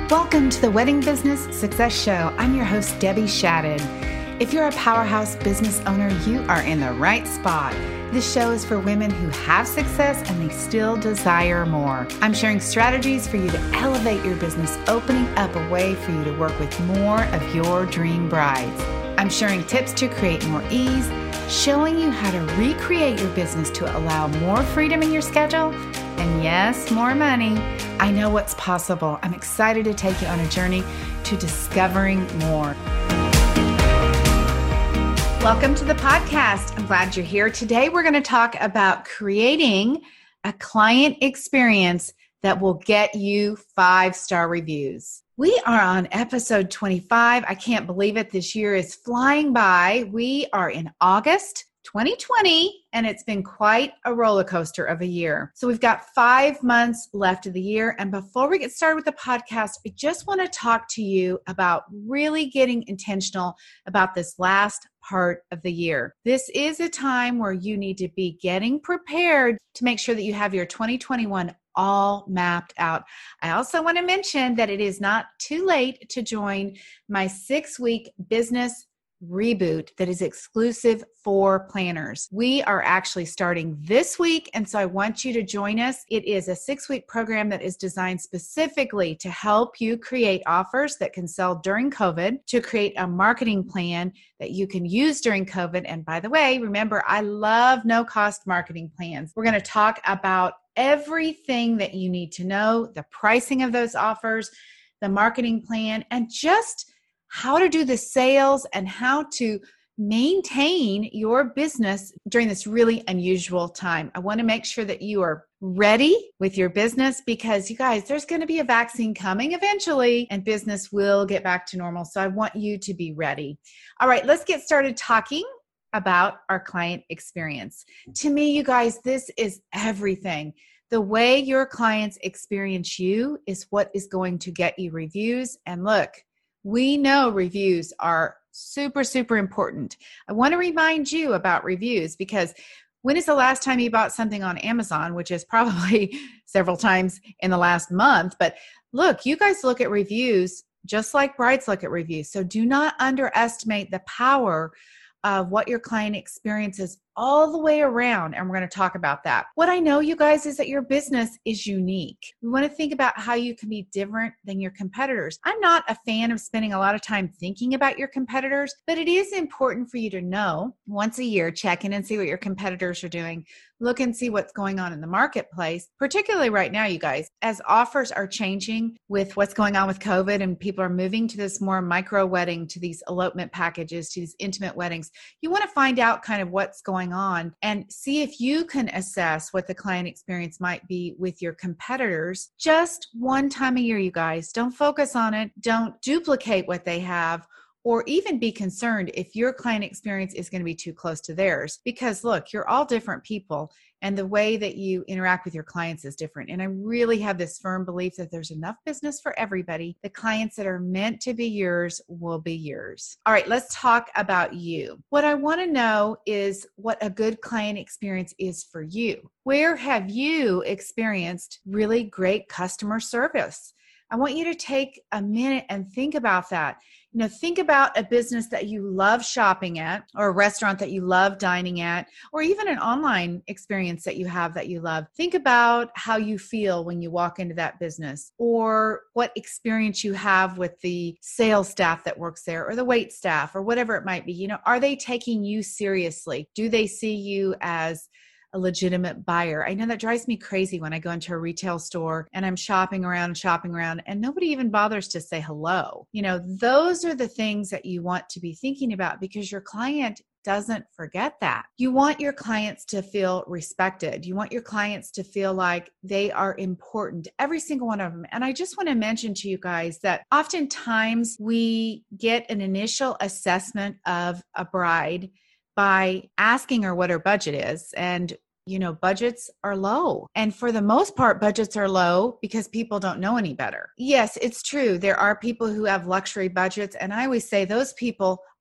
Welcome to the Wedding Business Success Show. I'm your host, Debbie Shadid. If you're a powerhouse business owner, you are in the right spot. This show is for women who have success and they still desire more. I'm sharing strategies for you to elevate your business, opening up a way for you to work with more of your dream brides. I'm sharing tips to create more ease, showing you how to recreate your business to allow more freedom in your schedule, and yes, more money. I know what's possible. I'm excited to take you on a journey to discovering more. Welcome to the podcast. I'm glad you're here. Today, we're going to talk about creating a client experience that will get you 5-star reviews. We are on episode 25. I can't believe it. This year is flying by. We are in August 2020, and it's been quite a roller coaster of a year. So we've got 5 months left of the year. And before we get started with the podcast, I just want to talk to you about really getting intentional about this last part of the year. This is a time where you need to be getting prepared to make sure that you have your 2021 all mapped out. I also want to mention that it is not too late to join my 6-week business reboot that is exclusive for planners. We are actually starting this week, and so I want you to join us. It is a 6-week program that is designed specifically to help you create offers that can sell during COVID, to create a marketing plan that you can use during COVID. And by the way, remember, I love no-cost marketing plans. We're going to talk about everything that you need to know, the pricing of those offers, the marketing plan, and just how to do the sales and how to maintain your business during this really unusual time. I want to make sure that you are ready with your business because, you guys, there's going to be a vaccine coming eventually and business will get back to normal. So I want you to be ready. All right, let's get started talking about our client experience. To me, you guys, this is everything. The way your clients experience you is what is going to get you reviews. And look, we know reviews are super, super important. I want to remind you about reviews because when is the last time you bought something on Amazon, which is probably several times in the last month. But look, you guys look at reviews just like brides look at reviews. So do not underestimate the power of what your client experiences all the way around. And we're going to talk about that. What I know, you guys, is that your business is unique. We want to think about how you can be different than your competitors. I'm not a fan of spending a lot of time thinking about your competitors, but it is important for you to know once a year, check in and see what your competitors are doing. Look and see what's going on in the marketplace, particularly right now, you guys, as offers are changing with what's going on with COVID and people are moving to this more micro wedding, to these elopement packages, to these intimate weddings. You want to find out kind of what's going on and see if you can assess what the client experience might be with your competitors just one time a year, you guys. Don't focus on it. Don't duplicate what they have, or even be concerned if your client experience is going to be too close to theirs. Because look, you're all different people and the way that you interact with your clients is different. And I really have this firm belief that there's enough business for everybody. The clients that are meant to be yours will be yours. All right, let's talk about you. What I want to know is what a good client experience is for you. Where have you experienced really great customer service? I want you to take a minute and think about that. You know, think about a business that you love shopping at, or a restaurant that you love dining at, or even an online experience that you have that you love. Think about how you feel when you walk into that business, or what experience you have with the sales staff that works there, or the wait staff, or whatever it might be. You know, are they taking you seriously? Do they see you as a legitimate buyer? I know that drives me crazy when I go into a retail store and I'm shopping around and nobody even bothers to say hello. You know, those are the things that you want to be thinking about because your client doesn't forget that. You want your clients to feel respected. You want your clients to feel like they are important, every single one of them. And I just want to mention to you guys that oftentimes we get an initial assessment of a bride by asking her what her budget is. And you know, budgets are low. And for the most part, budgets are low because people don't know any better. Yes, it's true. There are people who have luxury budgets. And I always say those people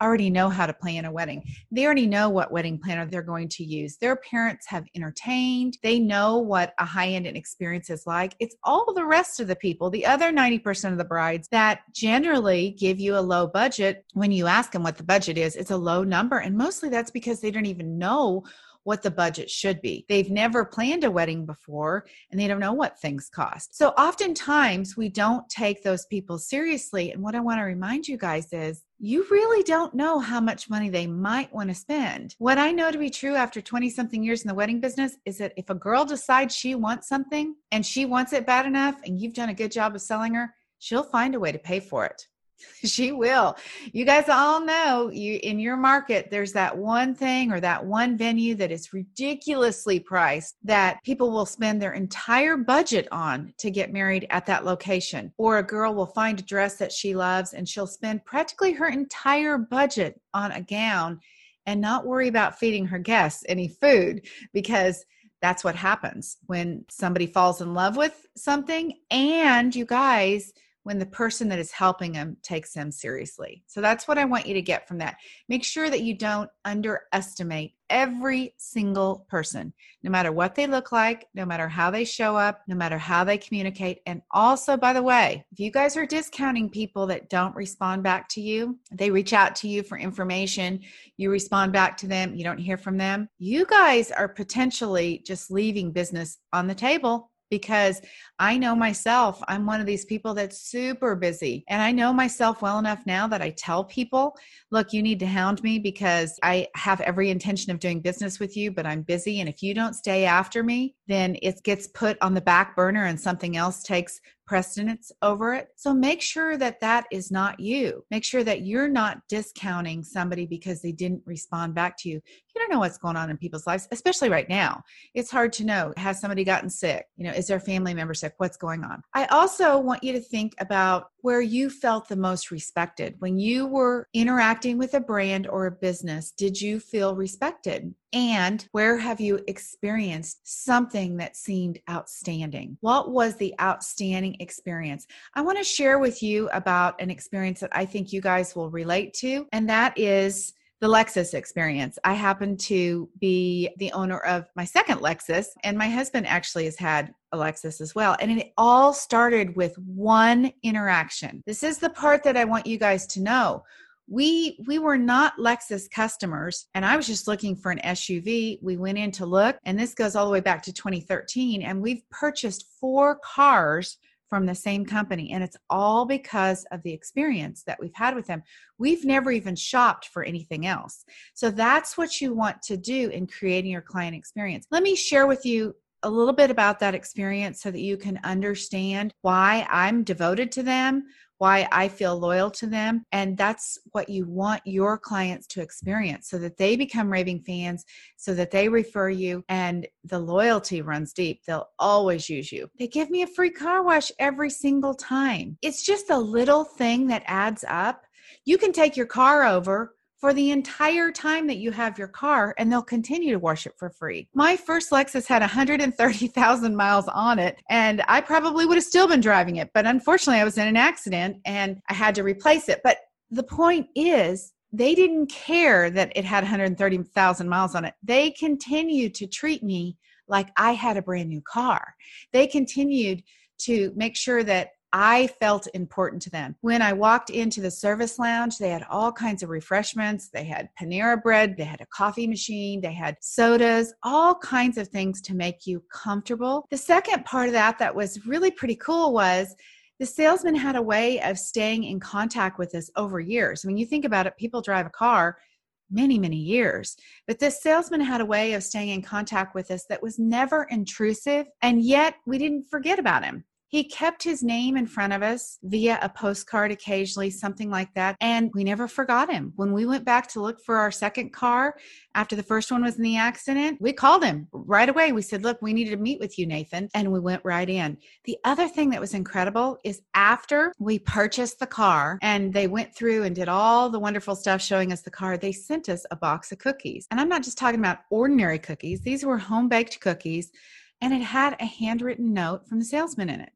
already know how to plan a wedding. They already know what wedding planner they're going to use. Their parents have entertained. They know what a high-end experience is like. It's all the rest of the people, the other 90% of the brides that generally give you a low budget. When you ask them what the budget is, it's a low number. And mostly that's because they don't even know what the budget should be. They've never planned a wedding before and they don't know what things cost. So oftentimes we don't take those people seriously. And what I want to remind you guys is you really don't know how much money they might want to spend. What I know to be true after 20 something years in the wedding business is that if a girl decides she wants something and she wants it bad enough and you've done a good job of selling her, she'll find a way to pay for it. She will. You guys all know in your market, there's that one thing or that one venue that is ridiculously priced that people will spend their entire budget on to get married at that location. Or a girl will find a dress that she loves and she'll spend practically her entire budget on a gown and not worry about feeding her guests any food, because that's what happens when somebody falls in love with something, and you guys, when the person that is helping them takes them seriously. So that's what I want you to get from that. Make sure that you don't underestimate every single person, no matter what they look like, no matter how they show up, no matter how they communicate. And also, by the way, if you guys are discounting people that don't respond back to you, they reach out to you for information, you respond back to them, you don't hear from them, you guys are potentially just leaving business on the table. Because I know myself, I'm one of these people that's super busy. And I know myself well enough now that I tell people, look, you need to hound me because I have every intention of doing business with you, but I'm busy. And if you don't stay after me, then it gets put on the back burner and something else takes precedence over it. So make sure that that is not you. Make sure that you're not discounting somebody because they didn't respond back to you. You don't know what's going on in people's lives, especially right now. It's hard to know. Has somebody gotten sick? Is their family member sick? What's going on? I also want you to think about where you felt the most respected. When you were interacting with a brand or a business, did you feel respected? And where have you experienced something that seemed outstanding? What was the outstanding experience? I want to share with you about an experience that I think you guys will relate to, and that is the Lexus experience. I happen to be the owner of my second Lexus, and my husband actually has had a Lexus as well. And it all started with one interaction. This is the part that I want you guys to know. We were not Lexus customers, and I was just looking for an SUV. We went in to look, and this goes all the way back to 2013, and we've purchased 4 cars from the same company, and it's all because of the experience that we've had with them. We've never even shopped for anything else. So that's what you want to do in creating your client experience. Let me share with you a little bit about that experience so that you can understand why I'm devoted to them, why I feel loyal to them. And that's what you want your clients to experience so that they become raving fans, so that they refer you, and the loyalty runs deep. They'll always use you. They give me a free car wash every single time. It's just a little thing that adds up. You can take your car over for the entire time that you have your car, and they'll continue to wash it for free. My first Lexus had 130,000 miles on it, and I probably would have still been driving it. But unfortunately, I was in an accident and I had to replace it. But the point is, they didn't care that it had 130,000 miles on it. They continued to treat me like I had a brand new car. They continued to make sure that I felt important to them. When I walked into the service lounge, they had all kinds of refreshments. They had Panera bread, they had a coffee machine, they had sodas, all kinds of things to make you comfortable. The second part of that was really pretty cool was the salesman had a way of staying in contact with us over years. I mean, you think about it, people drive a car many, many years. But this salesman had a way of staying in contact with us that was never intrusive, and yet we didn't forget about him. He kept his name in front of us via a postcard occasionally, something like that, and we never forgot him. When we went back to look for our second car after the first one was in the accident, we called him right away. We said, look, we needed to meet with you, Nathan, and we went right in. The other thing that was incredible is after we purchased the car and they went through and did all the wonderful stuff showing us the car, they sent us a box of cookies. And I'm not just talking about ordinary cookies. These were home-baked cookies. And it had a handwritten note from the salesman in it.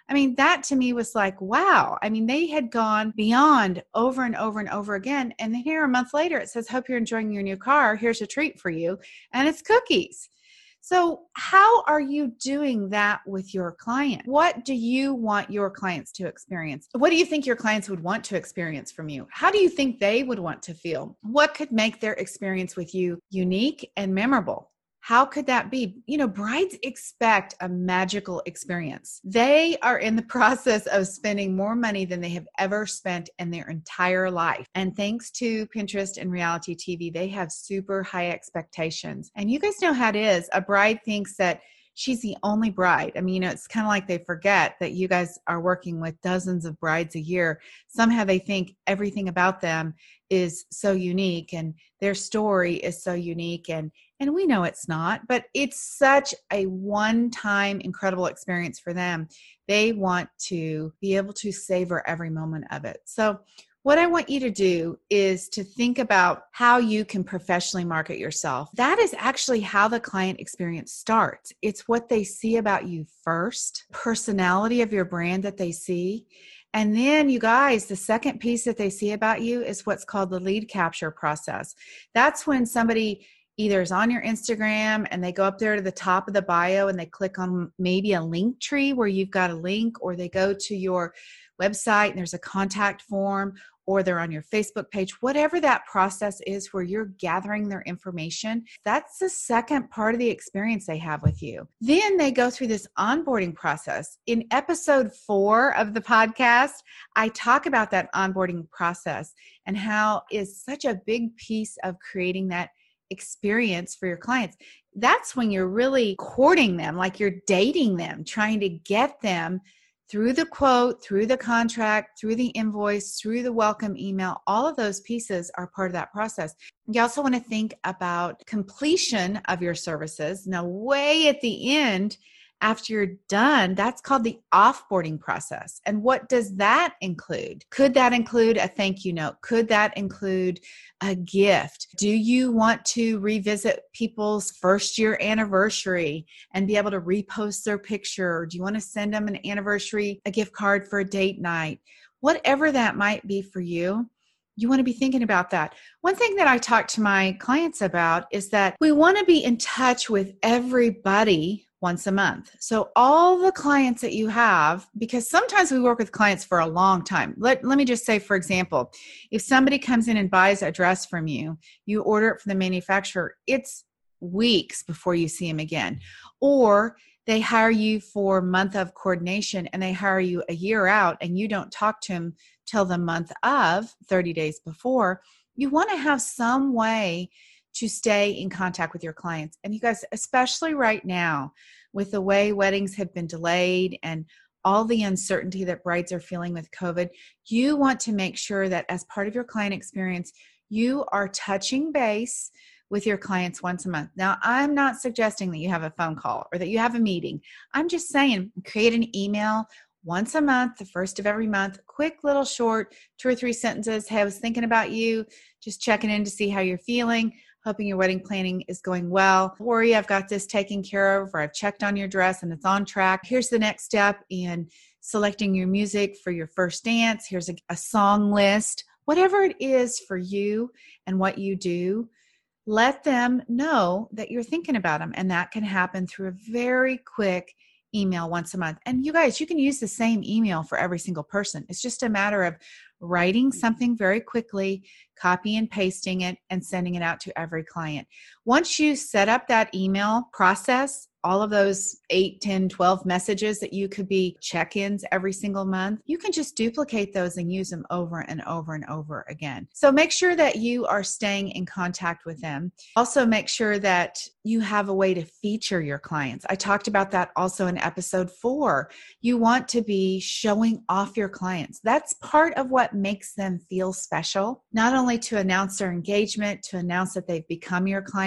I mean, that to me was like, wow. I mean, they had gone beyond over and over and over again. And then here a month later, it says, hope you're enjoying your new car. Here's a treat for you. And it's cookies. So how are you doing that with your client? What do you want your clients to experience? What do you think your clients would want to experience from you? How do you think they would want to feel? What could make their experience with you unique and memorable? How could that be? Brides expect a magical experience. They are in the process of spending more money than they have ever spent in their entire life. And thanks to Pinterest and reality TV, they have super high expectations. And you guys know how it is. A bride thinks that she's the only bride. I mean, it's kind of like they forget that you guys are working with dozens of brides a year. Somehow they think everything about them is so unique and their story is so unique. And we know it's not, but it's such a one-time incredible experience for them. They want to be able to savor every moment of it. So what I want you to do is to think about how you can professionally market yourself. That is actually how the client experience starts. It's what they see about you first, personality of your brand that they see. And then you guys, the second piece that they see about you is what's called the lead capture process. That's when somebody either is on your Instagram and they go up there to the top of the bio and they click on maybe a link tree where you've got a link, or they go to your website and there's a contact form, or they're on your Facebook page, whatever that process is where you're gathering their information. That's the second part of the experience they have with you. Then they go through this onboarding process. In episode 4 of the podcast, I talk about that onboarding process and how it's such a big piece of creating that experience for your clients. That's when you're really courting them, like you're dating them, trying to get them through the quote, through the contract, through the invoice, through the welcome email. All of those pieces are part of that process. You also want to think about completion of your services. Now, way at the end, after you're done, that's called the offboarding process. And what does that include? Could that include a thank you note? Could that include a gift? Do you want to revisit people's first year anniversary and be able to repost their picture? Do you want to send them an anniversary, a gift card for a date night? Whatever that might be for you, you want to be thinking about that. One thing that I talk to my clients about is that we want to be in touch with everybody once a month. So all the clients that you have, because sometimes we work with clients for a long time. Let me just say, for example, if somebody comes in and buys a dress from you, you order it from the manufacturer, it's weeks before you see them again. Or they hire you for a month of coordination and they hire you a year out and you don't talk to them till the month of 30 days before. You want to have some way to stay in contact with your clients. And you guys, especially right now, with the way weddings have been delayed and all the uncertainty that brides are feeling with COVID, you want to make sure that as part of your client experience, you are touching base with your clients once a month. Now, I'm not suggesting that you have a phone call or that you have a meeting. I'm just saying, create an email once a month, the first of every month, quick little short 2 or 3 sentences. Hey, I was thinking about you, just checking in to see how you're feeling. Hoping your wedding planning is going well. Don't worry, I've got this taken care of, or I've checked on your dress and it's on track. Here's the next step in selecting your music for your first dance. Here's a song list. Whatever it is for you and what you do, let them know that you're thinking about them. And that can happen through a very quick email once a month. And you guys, you can use the same email for every single person. It's just a matter of writing something very quickly, copy and pasting it, and sending it out to every client. Once you set up that email process, all of those 8, 10, 12 messages that you could be check-ins every single month, you can just duplicate those and use them over and over and over again. So make sure that you are staying in contact with them. Also make sure that you have a way to feature your clients. I talked about that also in episode 4. You want to be showing off your clients. That's part of what makes them feel special, not only to announce their engagement, to announce that they've become your client,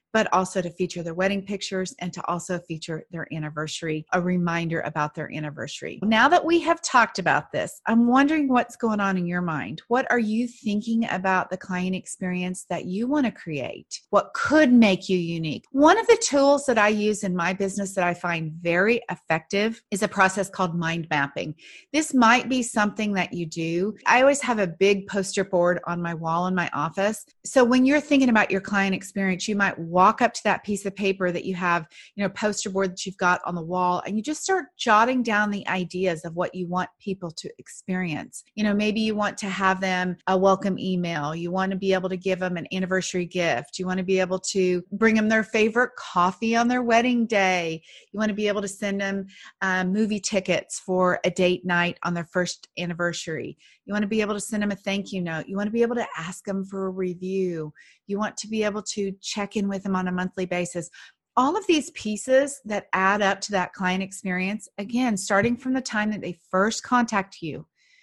but also to feature their wedding pictures and to also feature their anniversary, a reminder about their anniversary. Now that we have talked about this, I'm wondering what's going on in your mind. What are you thinking about the client experience that you want to create? What could make you unique? One of the tools that I use in my business that I find very effective is a process called mind mapping. This might be something that you do. I always have a big poster board on my wall in my office. So when you're thinking about your client experience, you might walk up to that piece of paper that you have, poster board that you've got on the wall, and you just start jotting down the ideas of what you want people to experience. Maybe you want to have them a welcome email. You want to be able to give them an anniversary gift. You want to be able to bring them their favorite coffee on their wedding day. You want to be able to send them movie tickets for a date night on their first anniversary. You want to be able to send them a thank you note. You want to be able to ask them for a review. You want to be able to check in with them on a monthly basis. All of these pieces that add up to that client experience, again, starting from the time that they first contact you,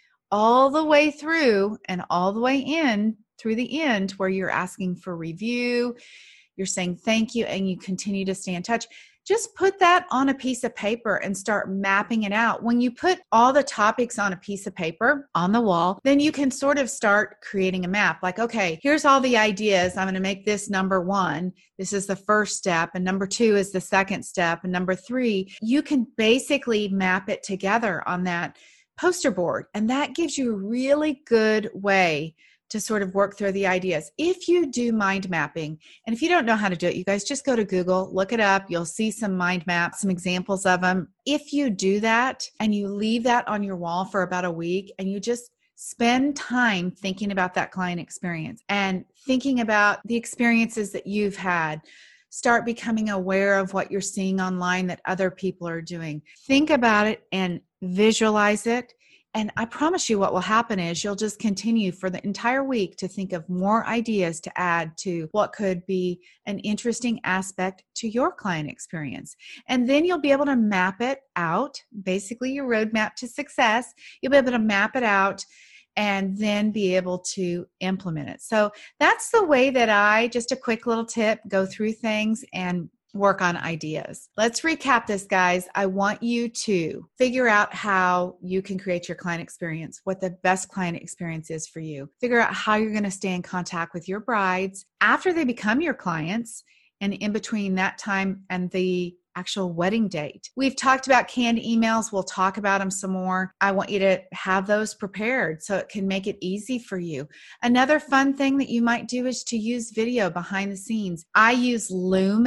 all the way through and all the way in through the end where you're asking for review, you're saying thank you, and you continue to stay in touch. Just put that on a piece of paper and start mapping it out. When you put all the topics on a piece of paper on the wall, then you can sort of start creating a map. Like, okay, here's all the ideas. I'm going to make this number 1. This is the first step. And number 2 is the second step. And number 3, you can basically map it together on that poster board. And that gives you a really good way to sort of work through the ideas. If you do mind mapping, and if you don't know how to do it, you guys just go to Google, look it up. You'll see some mind maps, some examples of them. If you do that and you leave that on your wall for about a week and you just spend time thinking about that client experience and thinking about the experiences that you've had, start becoming aware of what you're seeing online that other people are doing. Think about it and visualize it. And I promise you what will happen is you'll just continue for the entire week to think of more ideas to add to what could be an interesting aspect to your client experience. And then you'll be able to map it out, basically your roadmap to success. You'll be able to map it out and then be able to implement it. So that's the way that just a quick little tip, go through things and work on ideas. Let's recap this, guys. I want you to figure out how you can create your client experience, what the best client experience is for you. Figure out how you're going to stay in contact with your brides after they become your clients and in between that time and the actual wedding date. We've talked about canned emails. We'll talk about them some more. I want you to have those prepared so it can make it easy for you. Another fun thing that you might do is to use video behind the scenes. I use Loom,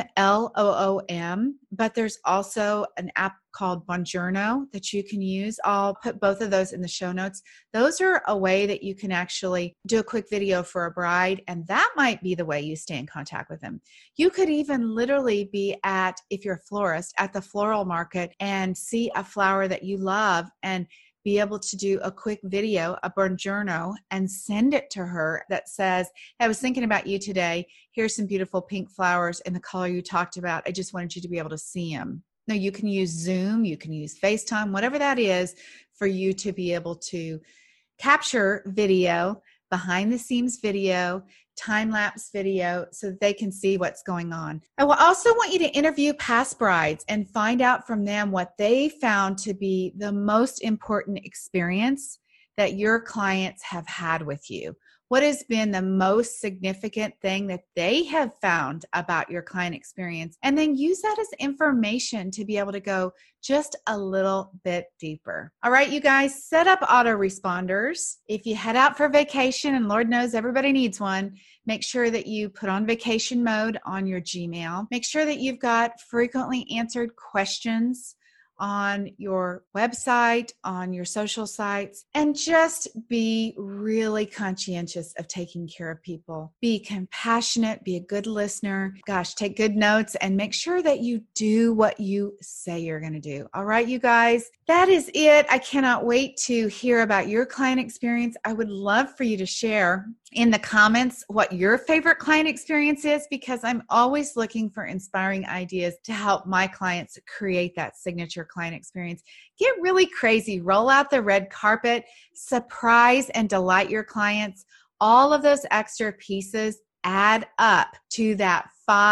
Loom, but there's also an app called Bonjourno that you can use. I'll put both of those in the show notes. Those are a way that you can actually do a quick video for a bride, and that might be the way you stay in contact with them. You could even literally be if you're a florist, at the floral market and see a flower that you love and be able to do a quick video, a Bonjourno, and send it to her that says, hey, I was thinking about you today. Here's some beautiful pink flowers in the color you talked about. I just wanted you to be able to see them. Now, you can use Zoom, you can use FaceTime, whatever that is for you to be able to capture video, behind the scenes video, time-lapse video, so that they can see what's going on. I will also want you to interview past brides and find out from them what they found to be the most important experience that your clients have had with you. What has been the most significant thing that they have found about your client experience? And then use that as information to be able to go just a little bit deeper. All right, you guys, set up autoresponders. If you head out for vacation, and Lord knows everybody needs one, make sure that you put on vacation mode on your Gmail. Make sure that you've got frequently answered questions on your website, on your social sites, and just be really conscientious of taking care of people. Be compassionate, be a good listener. Gosh, take good notes and make sure that you do what you say you're going to do. All right, you guys, that is it. I cannot wait to hear about your client experience. I would love for you to share in the comments what your favorite client experience is, because I'm always looking for inspiring ideas to help my clients create that signature client experience. Get really crazy, roll out the red carpet, surprise and delight your clients. All of those extra pieces add up to that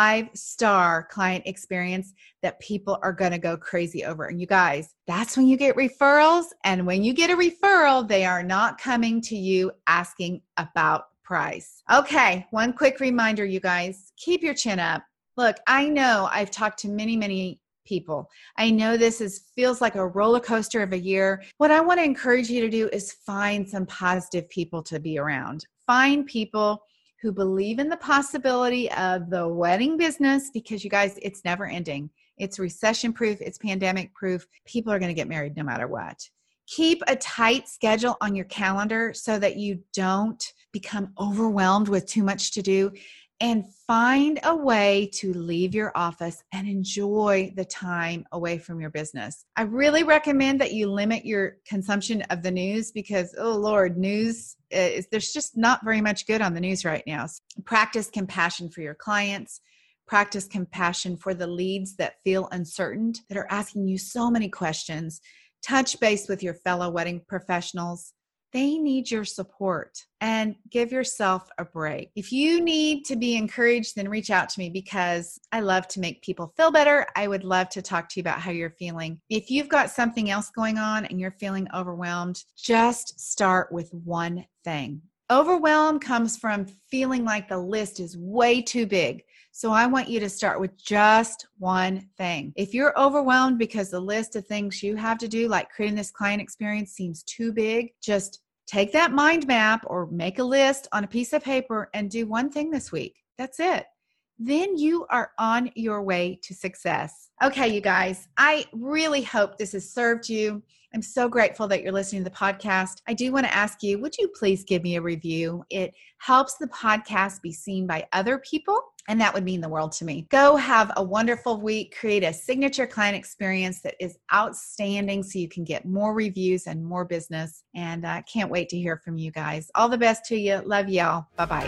5-star client experience that people are going to go crazy over. And you guys, that's when you get referrals. And when you get a referral, they are not coming to you asking about price. Okay, one quick reminder, you guys, keep your chin up. Look, I know I've talked to many people. I know this feels like a roller coaster of a year. What I want to encourage you to do is find some positive people to be around. Find people who believe in the possibility of the wedding business, because you guys, it's never ending. It's recession proof. It's pandemic proof. People are going to get married no matter what. Keep a tight schedule on your calendar so that you don't become overwhelmed with too much to do, and find a way to leave your office and enjoy the time away from your business. I really recommend that you limit your consumption of the news because, oh Lord, there's just not very much good on the news right now. So practice compassion for your clients. Practice compassion for the leads that feel uncertain, that are asking you so many questions. Touch base with your fellow wedding professionals. They need your support, and give yourself a break. If you need to be encouraged, then reach out to me because I love to make people feel better. I would love to talk to you about how you're feeling. If you've got something else going on and you're feeling overwhelmed, just start with one thing. Overwhelm comes from feeling like the list is way too big. So I want you to start with just one thing. If you're overwhelmed because the list of things you have to do, like creating this client experience, seems too big, just take that mind map or make a list on a piece of paper and do one thing this week. That's it. Then you are on your way to success. Okay, you guys, I really hope this has served you. I'm so grateful that you're listening to the podcast. I do want to ask you, would you please give me a review? It helps the podcast be seen by other people, and that would mean the world to me. Go have a wonderful week. Create a signature client experience that is outstanding so you can get more reviews and more business. And I can't wait to hear from you guys. All the best to you. Love y'all. Bye-bye.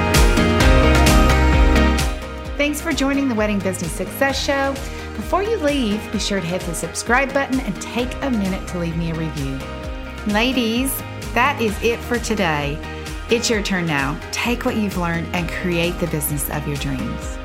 Thanks for joining the Wedding Business Success Show. Before you leave, be sure to hit the subscribe button and take a minute to leave me a review. Ladies, that is it for today. It's your turn now. Take what you've learned and create the business of your dreams.